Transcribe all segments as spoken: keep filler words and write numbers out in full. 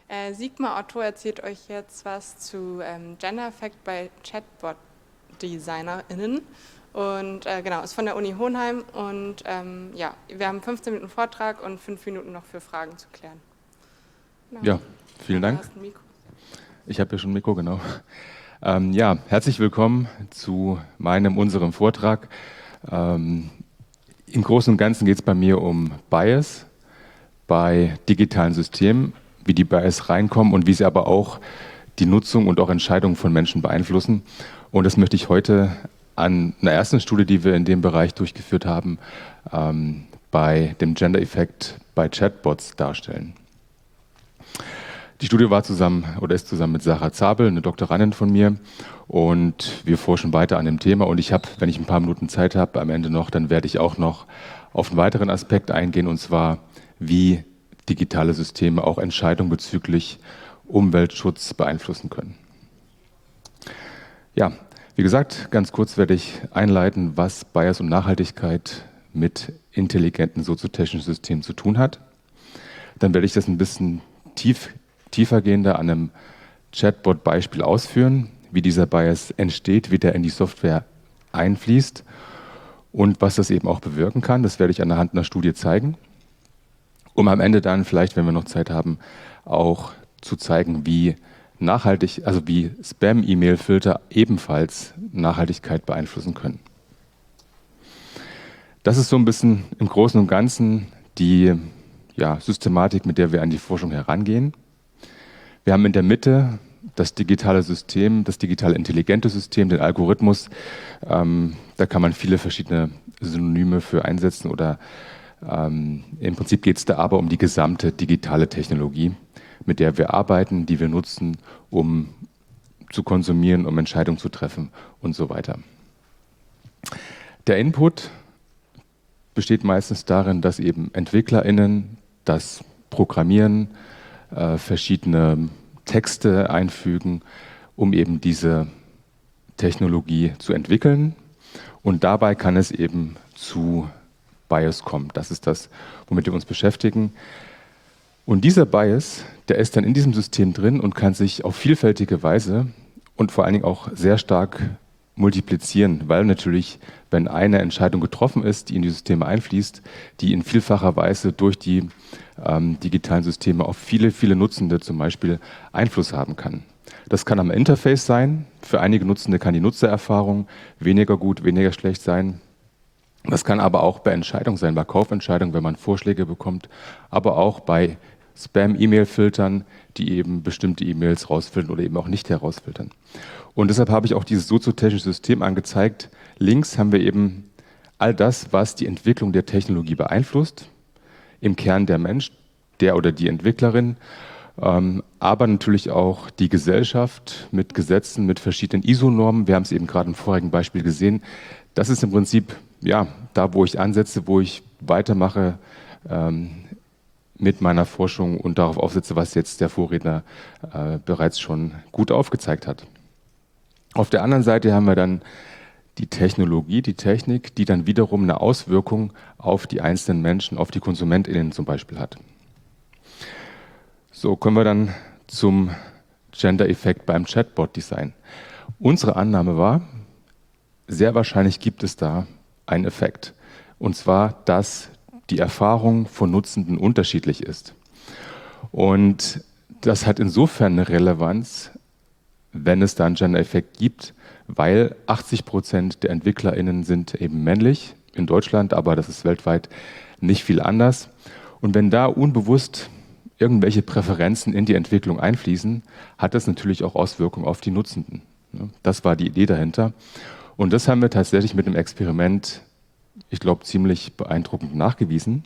Äh, Sigmar Otto erzählt euch jetzt was zu ähm, Gender Effect bei Chatbot-DesignerInnen. Und äh, genau, ist von der Uni Hohenheim. Und ähm, ja, wir haben fünfzehn Minuten Vortrag und fünf Minuten noch für Fragen zu klären. Genau. Ja, Ah, vielen du Dank. hast ein Mikro. Ich habe ja schon ein Mikro, genau. Ähm, ja, herzlich willkommen zu meinem, unserem Vortrag. Ähm, Im Großen und Ganzen geht es bei mir um Bias bei digitalen Systemen, wie die Bias reinkommen und wie sie aber auch die Nutzung und auch Entscheidungen von Menschen beeinflussen. Und das möchte ich heute an einer ersten Studie, die wir in dem Bereich durchgeführt haben, ähm, bei dem Gender-Effekt bei Chatbots darstellen. Die Studie war zusammen oder ist zusammen mit Sarah Zabel, eine Doktorandin von mir, und wir forschen weiter an dem Thema. Und ich habe, wenn ich ein paar Minuten Zeit habe, am Ende noch, dann werde ich auch noch auf einen weiteren Aspekt eingehen, und zwar, wie digitale Systeme auch Entscheidungen bezüglich Umweltschutz beeinflussen können. Ja, wie gesagt, ganz kurz werde ich einleiten, was Bias und Nachhaltigkeit mit intelligenten soziotechnischen Systemen zu tun hat. Dann werde ich das ein bisschen tief, tiefergehender an einem Chatbot-Beispiel ausführen, wie dieser Bias entsteht, wie der in die Software einfließt und was das eben auch bewirken kann. Das werde ich anhand einer Studie zeigen, um am Ende dann vielleicht, wenn wir noch Zeit haben, auch zu zeigen, wie nachhaltig, also wie Spam-E-Mail-Filter ebenfalls Nachhaltigkeit beeinflussen können. Das ist so ein bisschen im Großen und Ganzen die ja, Systematik, mit der wir an die Forschung herangehen. Wir haben in der Mitte das digitale System, das digitale intelligente System, den Algorithmus. Ähm, da kann man viele verschiedene Synonyme für einsetzen, oder ähm, im Prinzip geht es da aber um die gesamte digitale Technologie, mit der wir arbeiten, die wir nutzen, um zu konsumieren, um Entscheidungen zu treffen und so weiter. Der Input besteht meistens darin, dass eben EntwicklerInnen das Programmieren, äh, verschiedene Texte einfügen, um eben diese Technologie zu entwickeln. Und dabei kann es eben zu Bias kommen. Das ist das, womit wir uns beschäftigen. Und dieser Bias, der ist dann in diesem System drin und kann sich auf vielfältige Weise und vor allen Dingen auch sehr stark multiplizieren, weil natürlich, wenn eine Entscheidung getroffen ist, die in die Systeme einfließt, die in vielfacher Weise durch die ähm, digitalen Systeme auf viele, viele Nutzende zum Beispiel Einfluss haben kann. Das kann am Interface sein. Für einige Nutzende kann die Nutzererfahrung weniger gut, weniger schlecht sein. Das kann aber auch bei Entscheidungen sein, bei Kaufentscheidungen, wenn man Vorschläge bekommt, aber auch bei Spam-E-Mail-Filtern, die eben bestimmte E-Mails rausfiltern oder eben auch nicht herausfiltern. Und deshalb habe ich auch dieses soziotechnische System angezeigt. Links haben wir eben all das, was die Entwicklung der Technologie beeinflusst. Im Kern der Mensch, der oder die Entwicklerin, ähm, aber natürlich auch die Gesellschaft mit Gesetzen, mit verschiedenen I S O-Normen. Wir haben es eben gerade im vorigen Beispiel gesehen. Das ist im Prinzip ja da, wo ich ansetze, wo ich weitermache ähm, mit meiner Forschung und darauf aufsetze, was jetzt der Vorredner äh, bereits schon gut aufgezeigt hat. Auf der anderen Seite haben wir dann die Technologie, die Technik, die dann wiederum eine Auswirkung auf die einzelnen Menschen, auf die KonsumentInnen zum Beispiel hat. So kommen wir dann zum Gender-Effekt beim Chatbot-Design. Unsere Annahme war, sehr wahrscheinlich gibt es da einen Effekt. Und zwar, dass die Erfahrung von Nutzenden unterschiedlich ist. Und das hat insofern eine Relevanz, wenn es da einen Gender-Effekt gibt, weil achtzig Prozent der EntwicklerInnen sind eben männlich in Deutschland, aber das ist weltweit nicht viel anders. Und wenn da unbewusst irgendwelche Präferenzen in die Entwicklung einfließen, hat das natürlich auch Auswirkungen auf die Nutzenden. Das war die Idee dahinter. Und das haben wir tatsächlich mit einem Experiment, ich glaube, ziemlich beeindruckend nachgewiesen.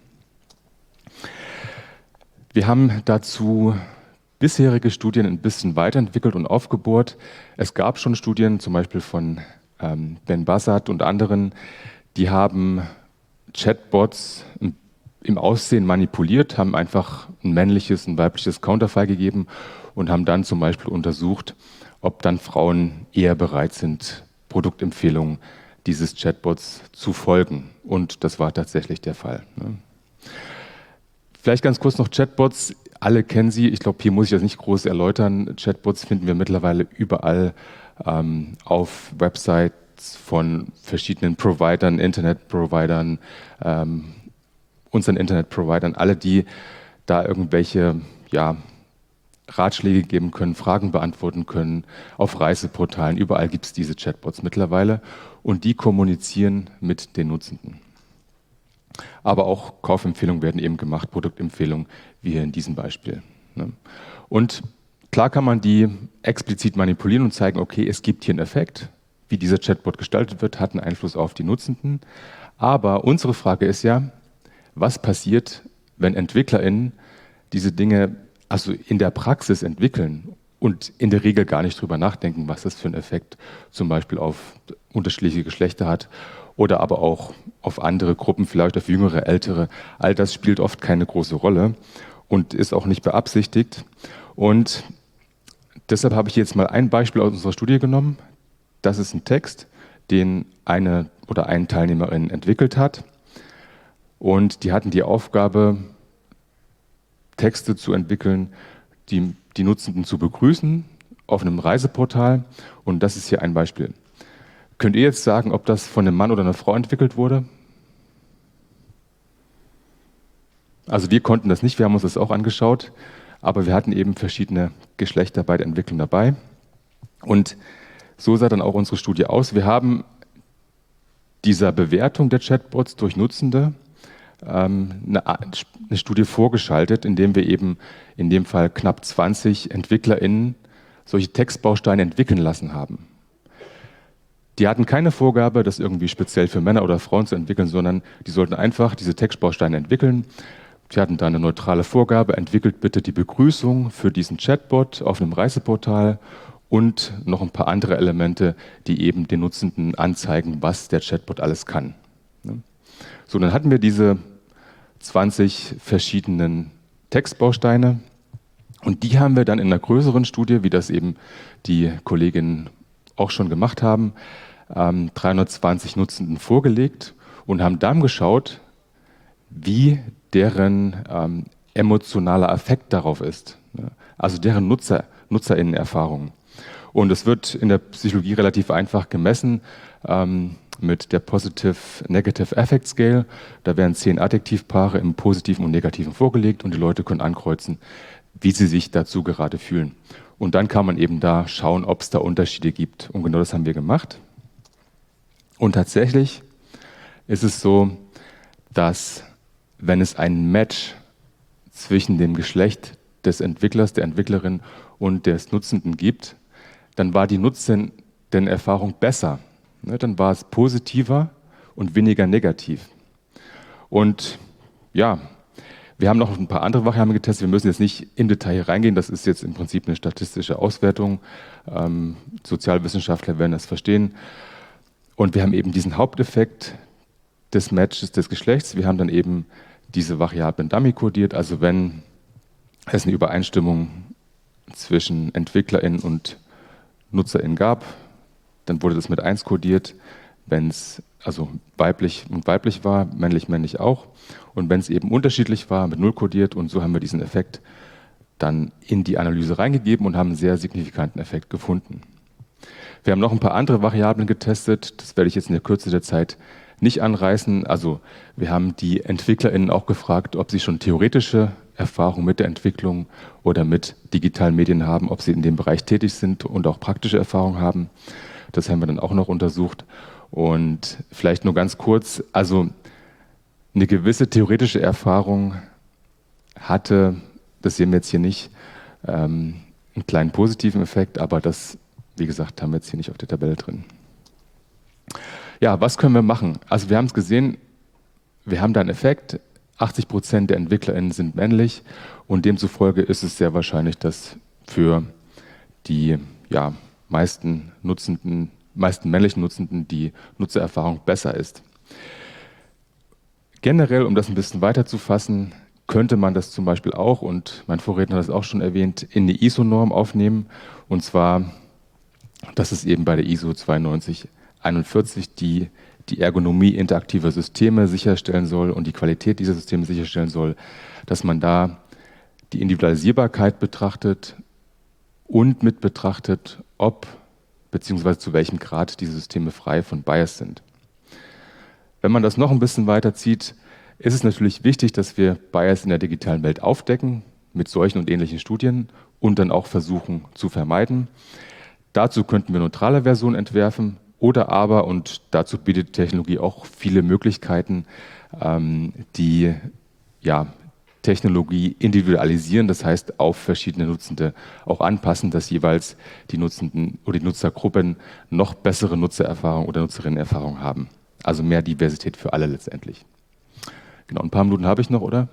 Wir haben dazu bisherige Studien ein bisschen weiterentwickelt und aufgebohrt. Es gab schon Studien, zum Beispiel von ähm, Ben Bassat und anderen, die haben Chatbots im, im Aussehen manipuliert, haben einfach ein männliches, ein weibliches Counterfei gegeben und haben dann zum Beispiel untersucht, ob dann Frauen eher bereit sind, Produktempfehlungen dieses Chatbots zu folgen. Und das war tatsächlich der Fall. Ne? Vielleicht ganz kurz noch Chatbots alle kennen sie. Ich glaube, hier muss ich das nicht groß erläutern. Chatbots finden wir mittlerweile überall ähm, auf Websites von verschiedenen Providern, Internetprovidern, ähm, unseren Internetprovidern, alle, die da irgendwelche ja, Ratschläge geben können, Fragen beantworten können, auf Reiseportalen. Überall gibt es diese Chatbots mittlerweile und die kommunizieren mit den Nutzenden. Aber auch Kaufempfehlungen werden eben gemacht, Produktempfehlungen, wie hier in diesem Beispiel. Und klar kann man die explizit manipulieren und zeigen, okay, es gibt hier einen Effekt, wie dieser Chatbot gestaltet wird, hat einen Einfluss auf die Nutzenden. Aber unsere Frage ist ja, was passiert, wenn EntwicklerInnen diese Dinge also in der Praxis entwickeln und in der Regel gar nicht drüber nachdenken, was das für einen Effekt zum Beispiel auf unterschiedliche Geschlechter hat oder aber auch auf andere Gruppen, vielleicht auf jüngere, ältere. All das spielt oft keine große Rolle und ist auch nicht beabsichtigt. Und deshalb habe ich jetzt mal ein Beispiel aus unserer Studie genommen. Das ist ein Text, den eine oder ein Teilnehmerin entwickelt hat. Und die hatten die Aufgabe, Texte zu entwickeln, die die Nutzenden zu begrüßen auf einem Reiseportal. Und das ist hier ein Beispiel. Könnt ihr jetzt sagen, ob das von einem Mann oder einer Frau entwickelt wurde? Also wir konnten das nicht, wir haben uns das auch angeschaut, aber wir hatten eben verschiedene Geschlechter bei der Entwicklung dabei. Und so sah dann auch unsere Studie aus. Wir haben dieser Bewertung der Chatbots durch Nutzende ähm, eine, eine Studie vorgeschaltet, indem wir eben in dem Fall knapp zwanzig EntwicklerInnen solche Textbausteine entwickeln lassen haben. Die hatten keine Vorgabe, das irgendwie speziell für Männer oder Frauen zu entwickeln, sondern die sollten einfach diese Textbausteine entwickeln. Sie hatten da eine neutrale Vorgabe, entwickelt bitte die Begrüßung für diesen Chatbot auf einem Reiseportal und noch ein paar andere Elemente, die eben den Nutzenden anzeigen, was der Chatbot alles kann. So, dann hatten wir diese zwanzig verschiedenen Textbausteine und die haben wir dann in einer größeren Studie, wie das eben die Kolleginnen auch schon gemacht haben, ähm, dreihundertzwanzig Nutzenden vorgelegt und haben dann geschaut, wie deren ähm, emotionaler Effekt darauf ist, ne? Also deren Nutzer, NutzerInnen-Erfahrung. Und es wird in der Psychologie relativ einfach gemessen ähm, mit der Positive Negative Affect Scale. Da werden zehn Adjektivpaare im Positiven und Negativen vorgelegt und die Leute können ankreuzen, wie sie sich dazu gerade fühlen. Und dann kann man eben da schauen, ob es da Unterschiede gibt. Und genau das haben wir gemacht. Und tatsächlich ist es so, dass wenn es ein Match zwischen dem Geschlecht des Entwicklers, der Entwicklerin und des Nutzenden gibt, dann war die Nutzendenerfahrung besser. Dann war es positiver und weniger negativ. Und ja, wir haben noch ein paar andere Variablen getestet. Wir müssen jetzt nicht im Detail reingehen. Das ist jetzt im Prinzip eine statistische Auswertung. Ähm, Sozialwissenschaftler werden das verstehen. Und wir haben eben diesen Haupteffekt des Matches des Geschlechts. Wir haben dann eben diese Variablen dummy kodiert. Also wenn es eine Übereinstimmung zwischen EntwicklerInnen und NutzerInnen gab, dann wurde das mit eins kodiert. Wenn es also weiblich und weiblich war, männlich, männlich auch. Und wenn es eben unterschiedlich war, mit null kodiert. Und so haben wir diesen Effekt dann in die Analyse reingegeben und haben einen sehr signifikanten Effekt gefunden. Wir haben noch ein paar andere Variablen getestet. Das werde ich jetzt in der Kürze der Zeit nicht anreißen. Also wir haben die EntwicklerInnen auch gefragt, ob sie schon theoretische Erfahrung mit der Entwicklung oder mit digitalen Medien haben, ob sie in dem Bereich tätig sind und auch praktische Erfahrung haben. Das haben wir dann auch noch untersucht. Und vielleicht nur ganz kurz, also eine gewisse theoretische Erfahrung hatte, das sehen wir jetzt hier nicht, ähm, einen kleinen positiven Effekt, aber das, wie gesagt, haben wir jetzt hier nicht auf der Tabelle drin. Ja, was können wir machen? Also wir haben es gesehen, wir haben da einen Effekt, achtzig Prozent der EntwicklerInnen sind männlich und demzufolge ist es sehr wahrscheinlich, dass für die ja, meisten Nutzenden, meisten männlichen Nutzenden die Nutzererfahrung besser ist. Generell, um das ein bisschen weiter zu fassen, könnte man das zum Beispiel auch, und mein Vorredner hat das auch schon erwähnt, in eine I S O-Norm aufnehmen. Und zwar, das ist eben bei der I S O zweiundneunzig einundvierzig, die die Ergonomie interaktiver Systeme sicherstellen soll und die Qualität dieser Systeme sicherstellen soll, dass man da die Individualisierbarkeit betrachtet und mit betrachtet, ob bzw. zu welchem Grad diese Systeme frei von Bias sind. Wenn man das noch ein bisschen weiterzieht, ist es natürlich wichtig, dass wir Bias in der digitalen Welt aufdecken, mit solchen und ähnlichen Studien und dann auch versuchen zu vermeiden. Dazu könnten wir neutrale Versionen entwerfen oder aber, und dazu bietet Technologie auch viele Möglichkeiten, ähm, die ja, Technologie individualisieren, das heißt auf verschiedene Nutzende auch anpassen, dass jeweils die Nutzenden oder die Nutzergruppen noch bessere Nutzererfahrung oder Nutzerinnenerfahrung haben. Also mehr Diversität für alle letztendlich. Genau, ein paar Minuten habe ich noch, oder?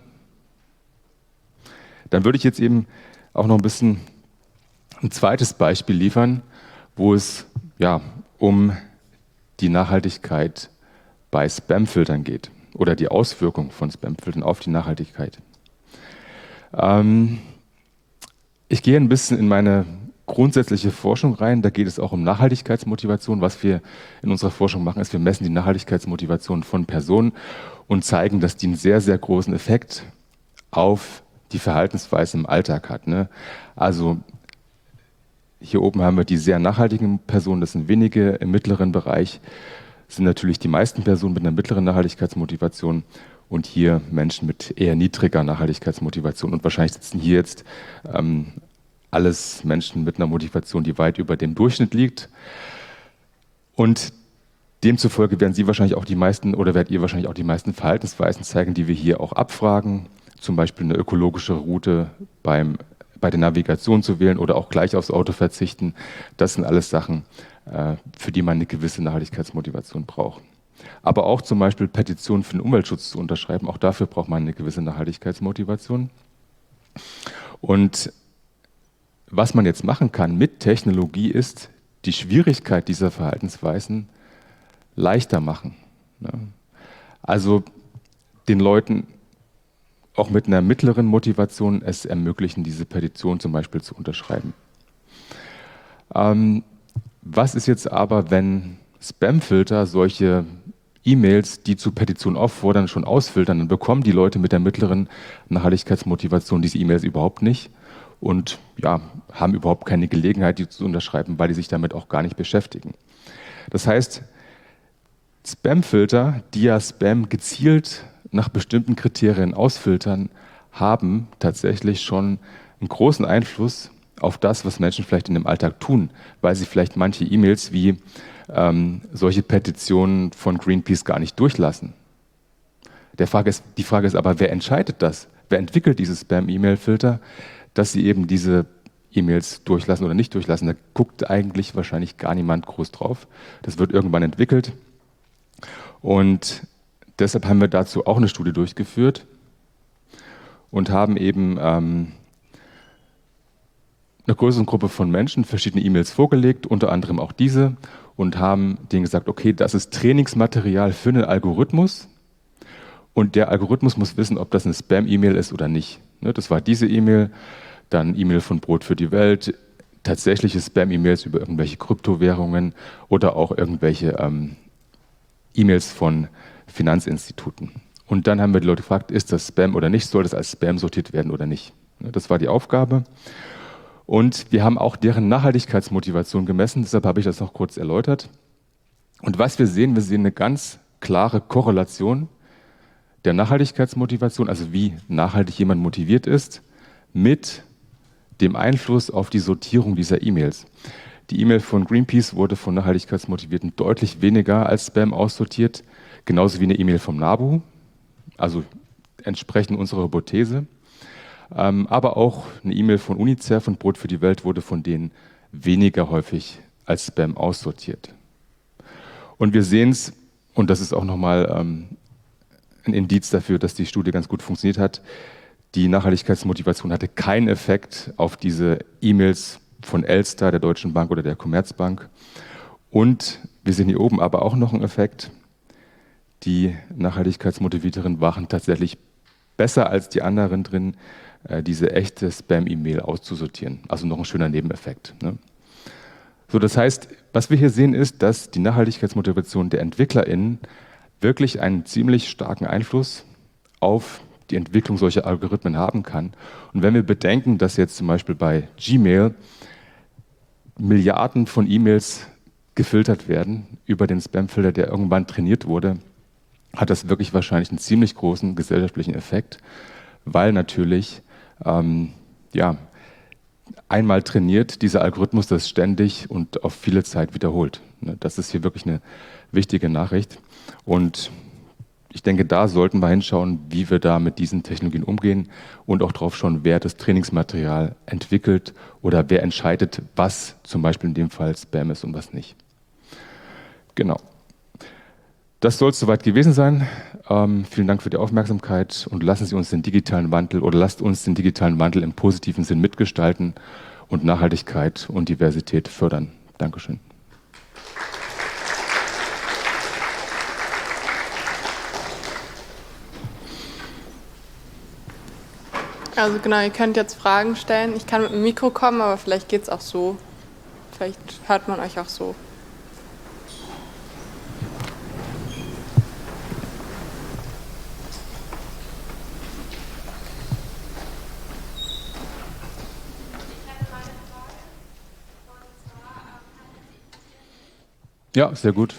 Dann würde ich jetzt eben auch noch ein bisschen ein zweites Beispiel liefern, wo es ja, um die Nachhaltigkeit bei Spamfiltern geht oder die Auswirkung von Spamfiltern auf die Nachhaltigkeit. Ähm, ich gehe ein bisschen in meine grundsätzliche Forschung rein. Da geht es auch um Nachhaltigkeitsmotivation. Was wir in unserer Forschung machen, ist, wir messen die Nachhaltigkeitsmotivation von Personen und zeigen, dass die einen sehr, sehr großen Effekt auf die Verhaltensweise im Alltag hat. Ne? Also hier oben haben wir die sehr nachhaltigen Personen, das sind wenige. Im mittleren Bereich sind natürlich die meisten Personen mit einer mittleren Nachhaltigkeitsmotivation und hier Menschen mit eher niedriger Nachhaltigkeitsmotivation. Und wahrscheinlich sitzen hier jetzt ähm, alles Menschen mit einer Motivation, die weit über dem Durchschnitt liegt. Und demzufolge werden Sie wahrscheinlich auch die meisten oder werdet ihr wahrscheinlich auch die meisten Verhaltensweisen zeigen, die wir hier auch abfragen. Zum Beispiel eine ökologische Route beim, bei der Navigation zu wählen oder auch gleich aufs Auto verzichten. Das sind alles Sachen, äh, für die man eine gewisse Nachhaltigkeitsmotivation braucht. Aber auch zum Beispiel Petitionen für den Umweltschutz zu unterschreiben, auch dafür braucht man eine gewisse Nachhaltigkeitsmotivation. Und was man jetzt machen kann mit Technologie ist, die Schwierigkeit dieser Verhaltensweisen leichter machen. Also den Leuten auch mit einer mittleren Motivation es ermöglichen, diese Petition zum Beispiel zu unterschreiben. Ähm, was ist jetzt aber, wenn Spamfilter solche E-Mails, die zu Petitionen auffordern, schon ausfiltern, dann bekommen die Leute mit der mittleren Nachhaltigkeitsmotivation diese E-Mails überhaupt nicht und ja, haben überhaupt keine Gelegenheit, die zu unterschreiben, weil die sich damit auch gar nicht beschäftigen. Das heißt, Spamfilter, die ja Spam gezielt nach bestimmten Kriterien ausfiltern, haben tatsächlich schon einen großen Einfluss auf das, was Menschen vielleicht in dem Alltag tun, weil sie vielleicht manche E-Mails wie ähm, solche Petitionen von Greenpeace gar nicht durchlassen. Der Frage ist, die Frage ist aber, wer entscheidet das? Wer entwickelt diese Spam-E-Mail-Filter, dass sie eben diese E-Mails durchlassen oder nicht durchlassen? Da guckt eigentlich wahrscheinlich gar niemand groß drauf. Das wird irgendwann entwickelt. Und deshalb haben wir dazu auch eine Studie durchgeführt und haben eben ähm, einer größeren Gruppe von Menschen verschiedene E-Mails vorgelegt, unter anderem auch diese, und haben denen gesagt, okay, das ist Trainingsmaterial für einen Algorithmus und der Algorithmus muss wissen, ob das eine Spam-E-Mail ist oder nicht. Das war diese E-Mail, dann E-Mail von Brot für die Welt, tatsächliche Spam-E-Mails über irgendwelche Kryptowährungen oder auch irgendwelche ähm, E-Mails von Finanzinstituten. Und dann haben wir die Leute gefragt, ist das Spam oder nicht, soll das als Spam sortiert werden oder nicht? Das war die Aufgabe. Und wir haben auch deren Nachhaltigkeitsmotivation gemessen, deshalb habe ich das noch kurz erläutert. Und was wir sehen, wir sehen eine ganz klare Korrelation der Nachhaltigkeitsmotivation, also wie nachhaltig jemand motiviert ist, mit dem Einfluss auf die Sortierung dieser E-Mails. Die E-Mail von Greenpeace wurde von Nachhaltigkeitsmotivierten deutlich weniger als Spam aussortiert, genauso wie eine E-Mail vom NABU, also entsprechend unserer Hypothese. Ähm, aber auch eine E-Mail von UNICEF und Brot für die Welt wurde von denen weniger häufig als Spam aussortiert. Und wir sehen es, und das ist auch nochmal ähm, ein Indiz dafür, dass die Studie ganz gut funktioniert hat, die Nachhaltigkeitsmotivation hatte keinen Effekt auf diese E-Mails von Elster, der Deutschen Bank oder der Commerzbank. Und wir sehen hier oben aber auch noch einen Effekt. Die Nachhaltigkeitsmotivierteren waren tatsächlich besser als die anderen drin, diese echte Spam-E-Mail auszusortieren. Also noch ein schöner Nebeneffekt. Ne? So, das heißt, was wir hier sehen, ist, dass die Nachhaltigkeitsmotivation der EntwicklerInnen wirklich einen ziemlich starken Einfluss auf die Entwicklung solcher Algorithmen haben kann. Und wenn wir bedenken, dass jetzt zum Beispiel bei Gmail Milliarden von E-Mails gefiltert werden über den Spamfilter, der irgendwann trainiert wurde, hat das wirklich wahrscheinlich einen ziemlich großen gesellschaftlichen Effekt, weil natürlich ähm, ja, einmal trainiert dieser Algorithmus das ständig und auf viele Zeit wiederholt. Das ist hier wirklich eine wichtige Nachricht. Und ich denke, da sollten wir hinschauen, wie wir da mit diesen Technologien umgehen und auch drauf schauen, wer das Trainingsmaterial entwickelt oder wer entscheidet, was zum Beispiel in dem Fall Spam ist und was nicht. Genau. Das soll es soweit gewesen sein. Ähm, vielen Dank für die Aufmerksamkeit und lassen Sie uns den digitalen Wandel oder lasst uns den digitalen Wandel im positiven Sinn mitgestalten und Nachhaltigkeit und Diversität fördern. Dankeschön. Also genau, ihr könnt jetzt Fragen stellen. Ich kann mit dem Mikro kommen, aber vielleicht geht es auch so. Vielleicht hört man euch auch so. Ja, sehr gut.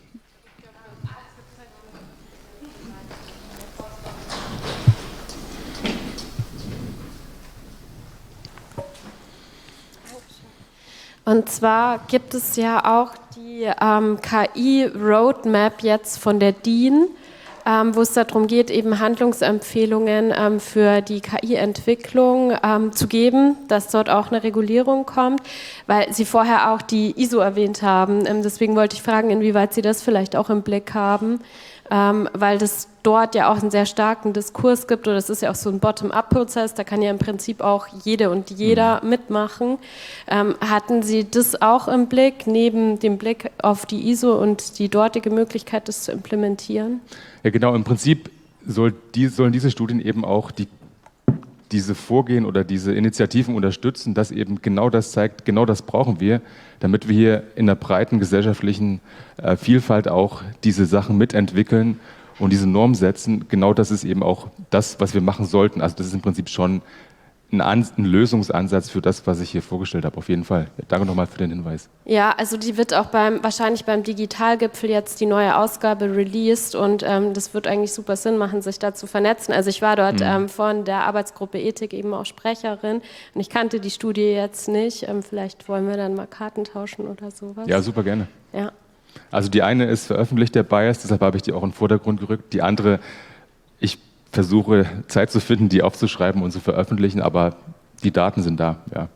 Und zwar gibt es ja auch die ähm, K I-Roadmap jetzt von der D I N, ähm, wo es darum geht, eben Handlungsempfehlungen ähm, für die K I-Entwicklung ähm, zu geben, dass dort auch eine Regulierung kommt, weil Sie vorher auch die I S O erwähnt haben. Ähm, deswegen wollte ich fragen, inwieweit Sie das vielleicht auch im Blick haben, ähm, weil das dort ja auch einen sehr starken Diskurs gibt, oder es ist ja auch so ein Bottom-up-Prozess, da kann ja im Prinzip auch jede und jeder mhm. mitmachen. Ähm, hatten Sie das auch im Blick, neben dem Blick auf die I S O und die dortige Möglichkeit, das zu implementieren? Ja, genau, im Prinzip soll die, sollen diese Studien eben auch die, diese Vorgehen oder diese Initiativen unterstützen, dass eben genau das zeigt, genau das brauchen wir, damit wir hier in der breiten gesellschaftlichen äh, Vielfalt auch diese Sachen mitentwickeln und diese Norm setzen. Genau das ist eben auch das, was wir machen sollten. Also das ist im Prinzip schon ein, An- ein Lösungsansatz für das, was ich hier vorgestellt habe, auf jeden Fall. Danke nochmal für den Hinweis. Ja, also die wird auch beim, wahrscheinlich beim Digitalgipfel jetzt die neue Ausgabe released und ähm, das wird eigentlich super Sinn machen, sich da zu vernetzen. Also ich war dort mhm. ähm, von der Arbeitsgruppe Ethik eben auch Sprecherin und ich kannte die Studie jetzt nicht. Ähm, vielleicht wollen wir dann mal Karten tauschen oder sowas. Ja, super gerne. Ja. Also die eine ist veröffentlicht, der Bias, deshalb habe ich die auch in den Vordergrund gerückt. Die andere, ich versuche Zeit zu finden, die aufzuschreiben und zu veröffentlichen, aber die Daten sind da, ja.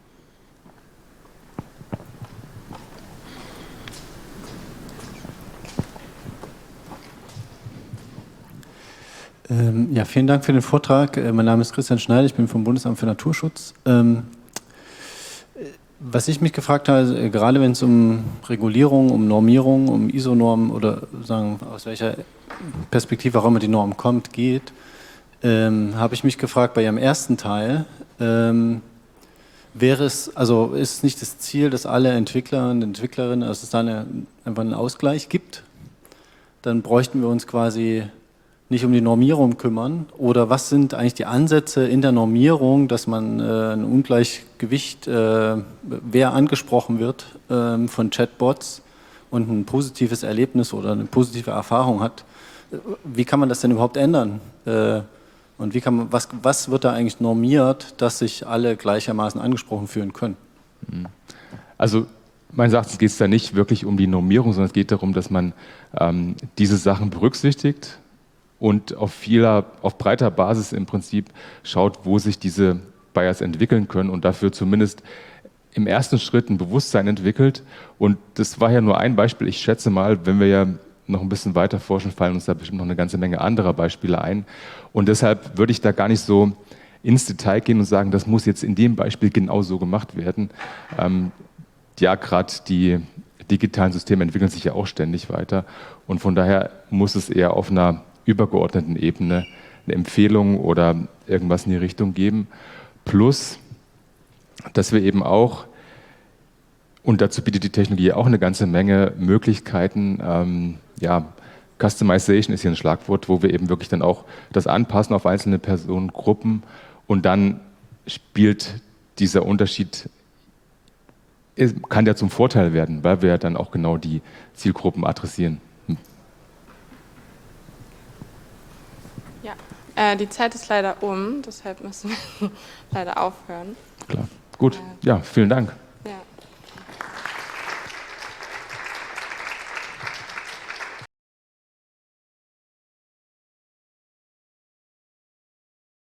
Ähm, ja, vielen Dank für den Vortrag. Äh, mein Name ist Christian Schneider, ich bin vom Bundesamt für Naturschutz. Ähm, Was ich mich gefragt habe, gerade wenn es um Regulierung, um Normierung, um I S O-Normen oder sagen, aus welcher Perspektive auch immer die Norm kommt, geht, ähm, habe ich mich gefragt, bei Ihrem ersten Teil, ähm, wäre es, also ist es nicht das Ziel, dass alle Entwickler und Entwicklerinnen, dass es da eine, einfach einen Ausgleich gibt? Dann bräuchten wir uns quasi nicht um die Normierung kümmern? Oder was sind eigentlich die Ansätze in der Normierung, dass man äh, ein Ungleichgewicht, äh, wer angesprochen wird äh, von Chatbots und ein positives Erlebnis oder eine positive Erfahrung hat? Wie kann man das denn überhaupt ändern? Äh, und wie kann man, was, was wird da eigentlich normiert, dass sich alle gleichermaßen angesprochen fühlen können? Also meines Erachtens geht es da nicht wirklich um die Normierung, sondern es geht darum, dass man ähm, diese Sachen berücksichtigt und auf vieler, auf breiter Basis im Prinzip schaut, wo sich diese Bias entwickeln können und dafür zumindest im ersten Schritt ein Bewusstsein entwickelt. Und das war ja nur ein Beispiel. Ich schätze mal, wenn wir ja noch ein bisschen weiter forschen, fallen uns da bestimmt noch eine ganze Menge anderer Beispiele ein. Und deshalb würde ich da gar nicht so ins Detail gehen und sagen, das muss jetzt in dem Beispiel genau so gemacht werden. Ähm, ja, gerade die digitalen Systeme entwickeln sich ja auch ständig weiter. Und von daher muss es eher auf einer übergeordneten Ebene eine Empfehlung oder irgendwas in die Richtung geben. Plus, dass wir eben auch, und dazu bietet die Technologie auch eine ganze Menge Möglichkeiten, ähm, ja, Customization ist hier ein Schlagwort, wo wir eben wirklich dann auch das anpassen auf einzelne Personengruppen und dann spielt dieser Unterschied, kann der zum Vorteil werden, weil wir dann auch genau die Zielgruppen adressieren. Hm. Ja, äh, die Zeit ist leider um, deshalb müssen wir leider aufhören. Klar. Gut, ja, vielen Dank.